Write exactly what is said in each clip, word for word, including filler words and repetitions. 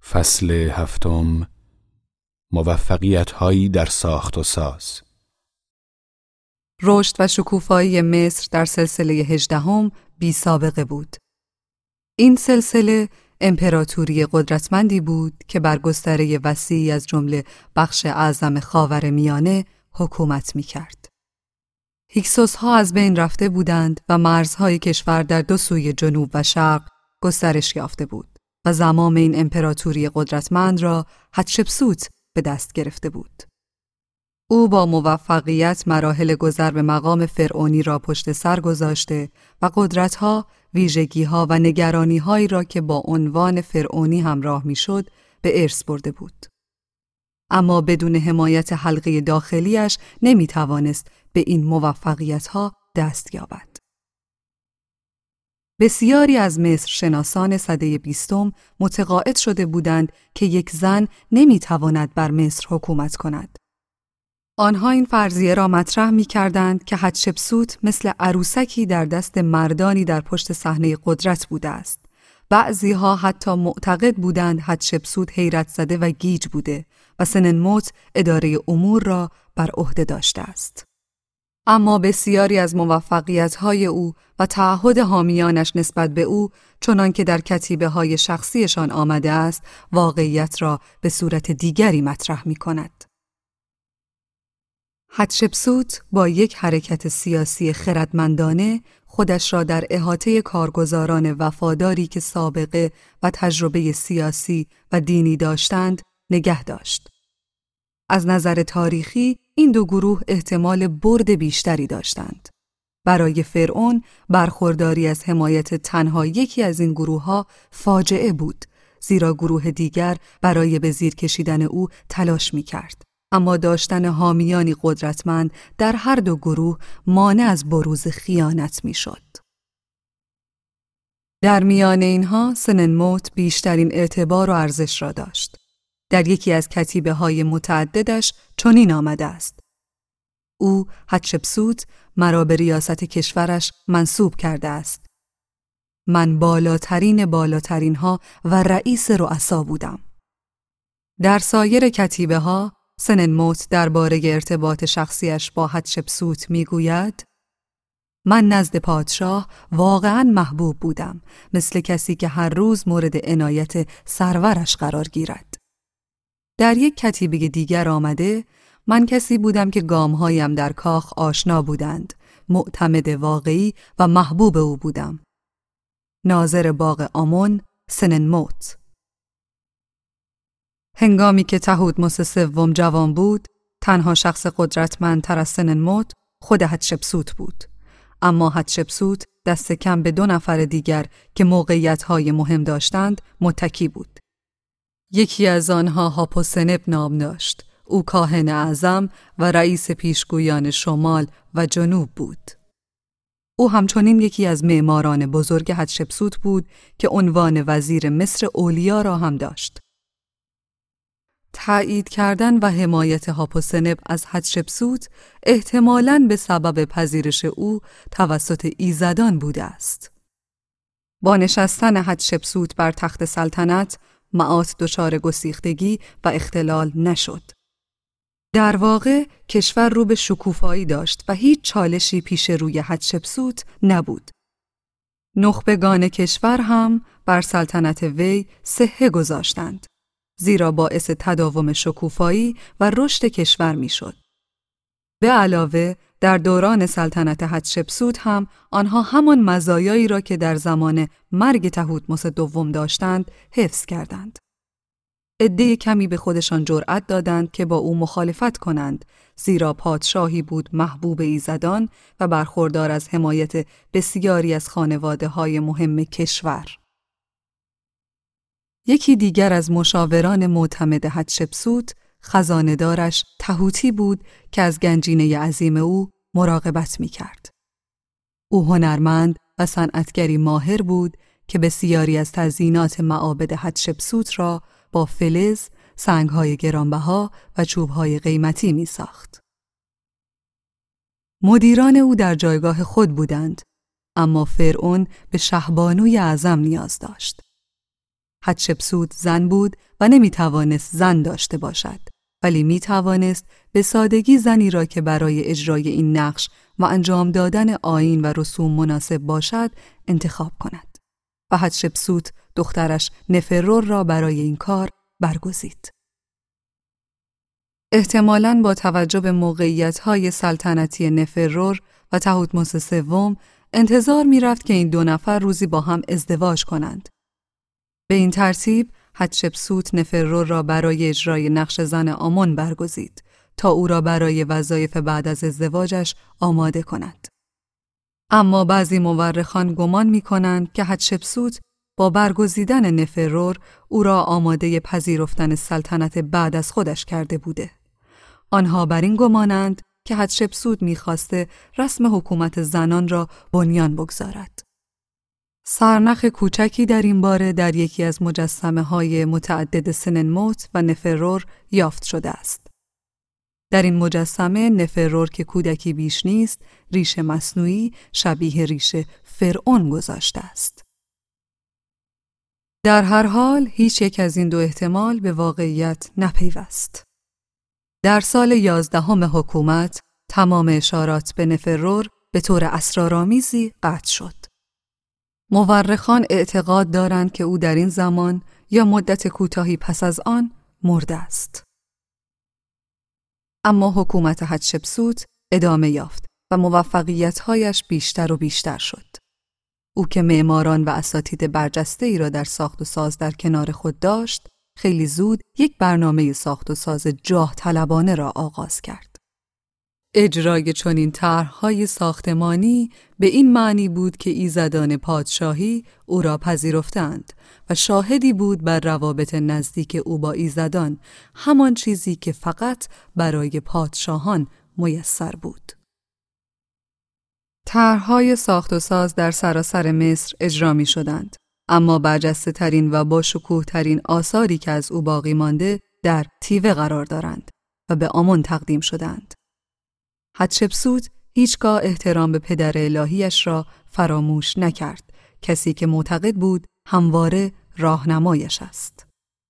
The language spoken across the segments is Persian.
فصل هفتم، موفقیت‌هایی در ساخت و ساز. رشد و شکوفایی مصر در سلسله هجدهم بی سابقه بود. این سلسله امپراتوری قدرتمندی بود که بر گستره وسیعی از جمله بخش اعظم خاورمیانه حکومت می‌کرد. هیکسوس‌ها از بین رفته بودند و مرزهای کشور در دو سوی جنوب و شرق گسترش یافته بود و زمام این امپراتوری قدرتمند را حتشبسوت به دست گرفته بود. او با موفقیت مراحل گذر به مقام فرعونی را پشت سر گذاشته و قدرت‌ها، ویژگی‌ها و نگرانی‌هایی را که با عنوان فرعونی همراه می‌شد به ارث برده بود. اما بدون حمایت حلقه داخلیش نمی‌توانست به این موفقیت‌ها دست یابد. بسیاری از مصر شناسان سده بیستم متقاعد شده بودند که یک زن نمی‌تواند بر مصر حکومت کند. آنها این فرضیه را مطرح می‌کردند که حتشبسوت مثل عروسکی در دست مردانی در پشت صحنه قدرت بوده است. بعضی‌ها حتی معتقد بودند حتشبسوت حیرت زده و گیج بوده و سننموت اداره امور را بر عهده داشته است. اما بسیاری از موفقیت‌های او و تعهد حامیانش نسبت به او، چنان که در کتیبه‌های شخصیشان آمده است، واقعیت را به صورت دیگری مطرح می‌کند. حتشبسوت با یک حرکت سیاسی خردمندانه خودش را در احاطه کارگزاران وفاداری که سابقه و تجربه سیاسی و دینی داشتند نگه داشت. از نظر تاریخی این دو گروه احتمال برد بیشتری داشتند. برای فرعون برخورداری از حمایت تنها یکی از این گروه‌ها فاجعه بود، زیرا گروه دیگر برای به زیر کشیدن او تلاش می‌کرد. اما داشتن حامیانی قدرتمند در هر دو گروه مانع از بروز خیانت می‌شد. در میان اینها سننموت بیشترین اعتبار و ارزش را داشت. در یکی از کتیبه‌های متعددش چنین آمده است: او حتشبسوت مرا به ریاست کشورش منصوب کرده است. من بالاترین بالاترین ها و رئیس رؤسا بودم. در سایر کتیبه‌ها سننموت درباره ارتباط شخصیش با حتشبسوت میگوید: من نزد پادشاه واقعاً محبوب بودم، مثل کسی که هر روز مورد عنایت سرورش قرار گیرد. در یک کتیبه دیگر آمده: من کسی بودم که گامهایم در کاخ آشنا بودند، معتمد واقعی و محبوب او بودم. ناظر باغ آمون، سننموت. هنگامی که تحتمس سوم جوان بود، تنها شخص قدرتمندتر از سننموت خود حتشبسوت بود. اما حتشبسوت دست کم به دو نفر دیگر که موقعیت‌های مهم داشتند متکی بود. یکی از آنها هاپوسنب نام داشت. او کاهن اعظم و رئیس پیشگویان شمال و جنوب بود. او همچنین یکی از معماران بزرگ حتشبسوت بود که عنوان وزیر مصر اولیا را هم داشت. تایید کردن و حمایت هاپوسنب از حتشبسوت احتمالاً به سبب پذیرش او توسط ایزدان بوده است. با نشستن حتشبسوت بر تخت سلطنت، معات دچار گسیختگی و اختلال نشد. در واقع کشور رو به شکوفایی داشت و هیچ چالشی پیش روی حتشبسوت نبود. نخبگان کشور هم بر سلطنت وی صحه گذاشتند، زیرا باعث تداوم شکوفایی و رشد کشور میشد. به علاوه در دوران سلطنت حتشبسوت هم آنها همان مزایایی را که در زمان مرگ تحتمس دوم داشتند حفظ کردند. عده کمی به خودشان جرأت دادند که با او مخالفت کنند، زیرا پادشاهی بود محبوب ایزدان و برخوردار از حمایت بسیاری از خانواده‌های مهم کشور. یکی دیگر از مشاوران معتمد حتشبسوت، خزانه‌دارش تهوتی بود که از گنجینه عظیم او مراقبت می‌کرد. او هنرمند و صنعتگری ماهر بود که بسیاری از تزیینات معابد حتشبسوت را با فلز، سنگ‌های گرانبها و چوب‌های قیمتی می‌ساخت. مدیران او در جایگاه خود بودند، اما فرعون به شهبانوی اعظم نیاز داشت. حتشبسوت زن بود و نمی توانست زن داشته باشد، ولی می توانست به سادگی زنی را که برای اجرای این نقش و انجام دادن آیین و رسوم مناسب باشد انتخاب کند. و حتشبسوت دخترش نفرور را برای این کار برگزید. احتمالاً با توجه به موقعیت‌های سلطنتی نفرور و تحتمس سوم انتظار می‌رفت که این دو نفر روزی با هم ازدواج کنند. به این ترتیب حتشبسوت نفرور را برای اجرای نقش زن آمون برگزید تا او را برای وظایف بعد از ازدواجش آماده کند. اما بعضی مورخان گمان می‌کنند که حتشبسوت با برگزیدن نفرور او را آماده پذیرفتن سلطنت بعد از خودش کرده بوده. آنها بر این گمانند که حتشبسوت می‌خواسته رسم حکومت زنان را بنیان بگذارد. سرنخ کوچکی در این باره در یکی از مجسمه‌های متعدد سننموت و نفرور یافت شده است. در این مجسمه نفرور که کودکی بیش نیست، ریش مصنوعی شبیه ریش فرعون گذاشته است. در هر حال هیچ یک از این دو احتمال به واقعیت نپیوست. در سال یازدهم حکومت تمام اشارات به نفرور به طور اسرارآمیزی قطع شد. مورخان اعتقاد دارند که او در این زمان یا مدت کوتاهی پس از آن مرده است. اما حکومت حتشبسوت ادامه یافت و موفقیت‌هایش بیشتر و بیشتر شد. او که معماران و اساتید برجسته‌ای را در ساخت و ساز در کنار خود داشت، خیلی زود یک برنامه ساخت و ساز جاه طلبانه را آغاز کرد. اجرای چنین طرح‌های ساختمانی به این معنی بود که ایزدان پادشاهی او را پذیرفتند و شاهدی بود بر روابط نزدیک او با ایزدان، همان چیزی که فقط برای پادشاهان میسر بود. طرح‌های ساخت و ساز در سراسر مصر اجرا می شدند، اما برجسته ترین و با شکوه ترین آثاری که از او باقی مانده در تیوه قرار دارند و به آمون تقدیم شدند. حتشبسوت هیچگاه احترام به پدر الهیش را فراموش نکرد، کسی که معتقد بود همواره راهنمایش است.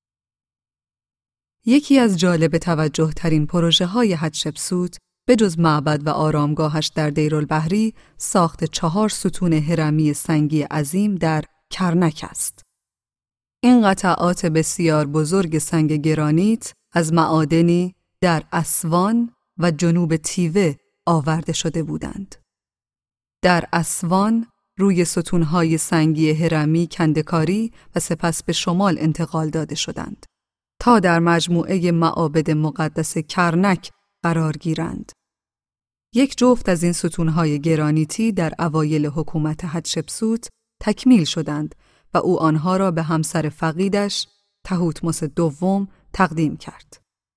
یکی از جالب توجه ترین پروژه های حتشبسوت به جز معبد و آرامگاهش در دیرالبحری، ساخت چهار ستون هرمی سنگی عظیم در کرنک است. این قطعات بسیار بزرگ سنگ گرانیت از معادنی در اسوان و جنوب تیوه آورده شده بودند. در اسوان روی ستونهای سنگی هرمی کندکاری و سپس به شمال انتقال داده شدند تا در مجموعه معابد مقدس کرنک قرار گیرند. یک جفت از این ستونهای گرانیتی در اوایل حکومت حتشبسوت تکمیل شدند و او آنها را به همسر فقیدش تحتمس دوم تقدیم کرد.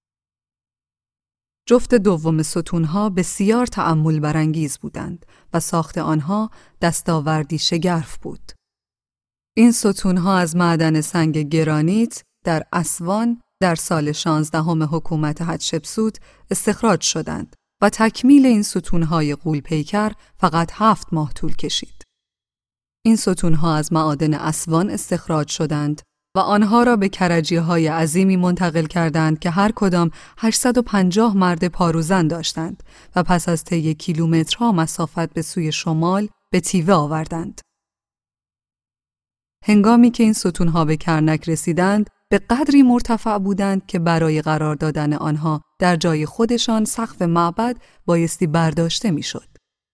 جفت دوم ستونها بسیار تأمل برانگیز بودند و ساخت آنها دستاوردی شگرف بود. این ستونها از معدن سنگ گرانیت در اسوان در سال شانزدهم حکومت حتشبسوت استخراج شدند و تکمیل این ستونهای غول‌پیکر فقط هفت ماه طول کشید. این ستونها از معادن اسوان استخراج شدند و آنها را به کرجی‌های عظیمی منتقل کردند که هر کدام هشتصد و پنجاه مرد پاروزن داشتند و پس از طی کیلومترها مسافت به سوی شمال به تیوه آوردند. هنگامی که این ستونها به کرنک رسیدند، به قدری مرتفع بودند که برای قرار دادن آنها در جای خودشان سقف معبد بایستی برداشته میشد.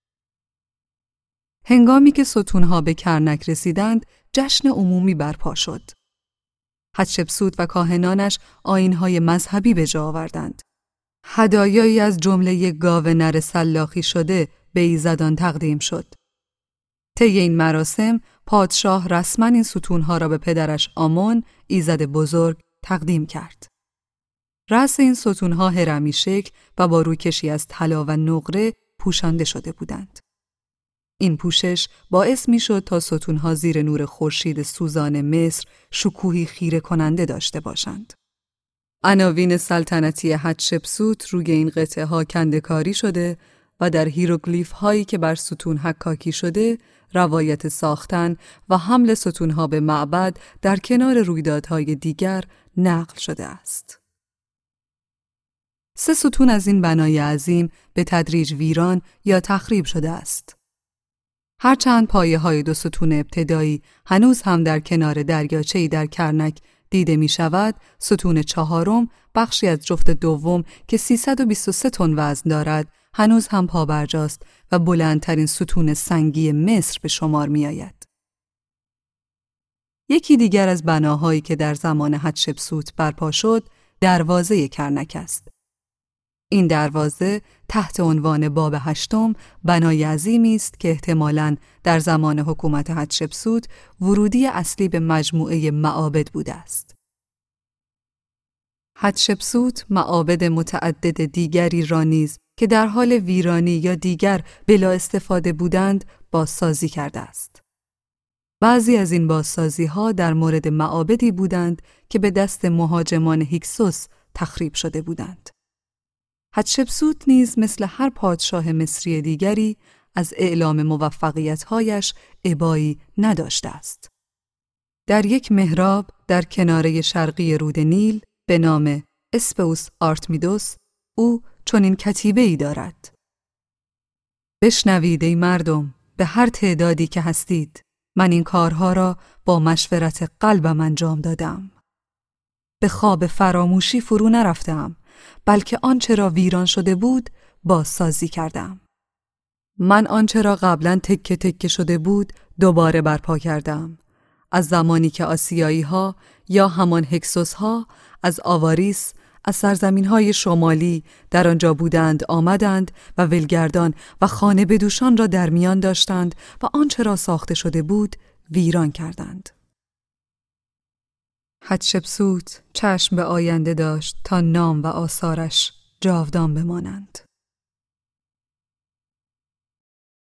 هنگامی که ستونها به کرنک رسیدند، جشن عمومی برپا شد. حتشبسوت و کاهنانش آیین‌های مذهبی به جا آوردند. هدایایی از جمله یک گاو نر سلاخی شده به ایزدان تقدیم شد. طی این مراسم پادشاه رسما این ستونها را به پدرش آمون، ایزد بزرگ، تقدیم کرد. رأس این ستونها هرمی شکل و با روکشی از طلا و نقره پوشانده شده بودند. این پوشش باعث می شد تا ستونها زیر نور خورشید سوزان مصر شکوهی خیره کننده داشته باشند. عناوین سلطنتی حتشبسوت روی این قطعه ها کنده‌کاری شده و در هیروگلیف هایی که بر ستون حکاکی شده، روایت ساختن و حمل ستونها به معبد در کنار رویدادهای دیگر نقل شده است. سه ستون از این بنای عظیم به تدریج ویران یا تخریب شده است. هرچند پایه های دو ستون ابتدایی هنوز هم در کنار دریاچه‌ای در کرنک دیده می شود، ستون چهارم، بخشی از جفت دوم که سیصد و بیست و سه تن وزن دارد، هنوز هم پابرجاست و بلندترین ستون سنگی مصر به شمار می آید. یکی دیگر از بناهایی که در زمان حتشبسوت برپا شد، دروازه کرنک است. این دروازه تحت عنوان باب هشتم بنای عظیمی است که احتمالاً در زمان حکومت حتشبسوت ورودی اصلی به مجموعه معابد بوده است. حتشبسوت معابد متعدد دیگری را نیز که در حال ویرانی یا دیگر بلا استفاده بودند بازسازی کرده است. بعضی از این بازسازی‌ها در مورد معابدی بودند که به دست مهاجمان هیکسوس تخریب شده بودند. حتشبسوت نیز مثل هر پادشاه مصری دیگری از اعلام موفقیت‌هایش ابایی نداشته است. در یک محراب در کناره شرقی رود نیل به نام اسپئوس آرتمیدوس او چنین کتیبه‌ای دارد: بشنوید ای مردم، به هر تعدادی که هستید، من این کارها را با مشورت قلبم انجام دادم. به خواب فراموشی فرو نرفتم، بلکه آنچه را ویران شده بود بازسازی کردم. من آنچه را قبلا تکه تکه شده بود دوباره برپا کردم. از زمانی که آسیایی ها یا همان هکسوس ها از آواریس، از سرزمین های شمالی در آنجا بودند آمدند و ولگردان و خانه بدوشان را در میان داشتند و آنچه را ساخته شده بود ویران کردند. حتشبسوت چشم به آینده داشت تا نام و آثارش جاودان بمانند.